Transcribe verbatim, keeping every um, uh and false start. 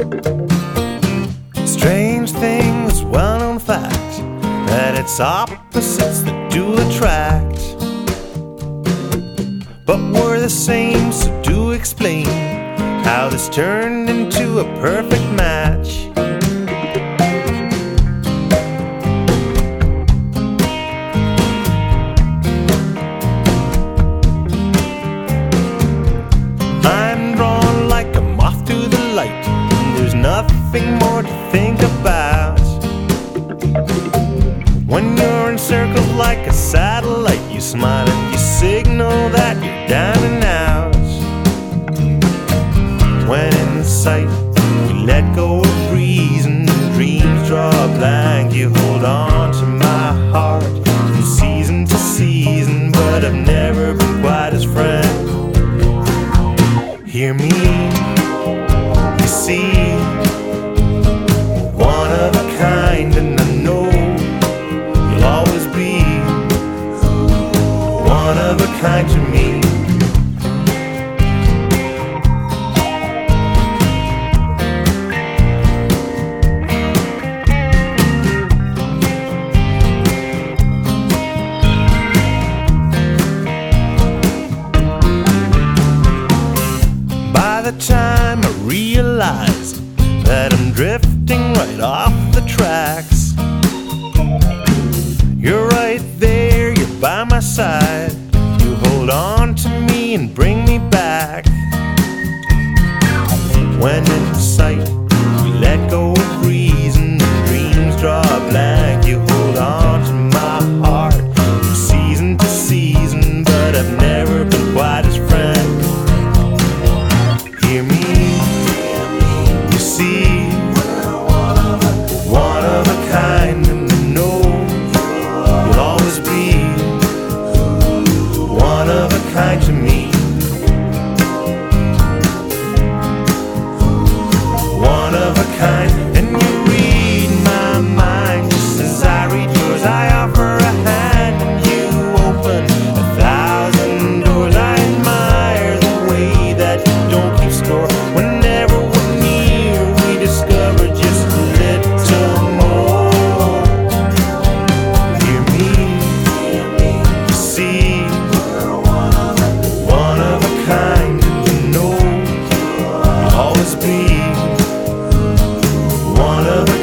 Strange thing, this well-known fact, that it's opposites that do attract. But we're the same, so do explain how this turned into a perfect match. I'm drawn like a moth to the light, and there's nothing more to think about. When you're encircled like a satellite, you smile and you signal that you're down and out. When in sight, we let go of reason, dreams draw a blank. You hold on to my heart from season to season, but I've never been quite as friend. Hear me, you see, one of a kind, and I know you'll always be one of a kind to me. By the time I realized that I'm drifting right off the tracks, you're right there, you're by my side. You hold on to me and bring me back. When in sight, we let go of reason, and dreams draw a blank. You hold on to my heart from season to season, but I've never been quite as friend. Hear me, you see, one of a kind, and I know you'll always be one of a kind to me. One of a kind, and you read my mind just as I read yours. I offer a hand and you open a thousand doors. I admire the way that you don't keep score. Whenever we're near, we discover just a little more. Hear me, you see, one of a kind, and you know you'll always be one of a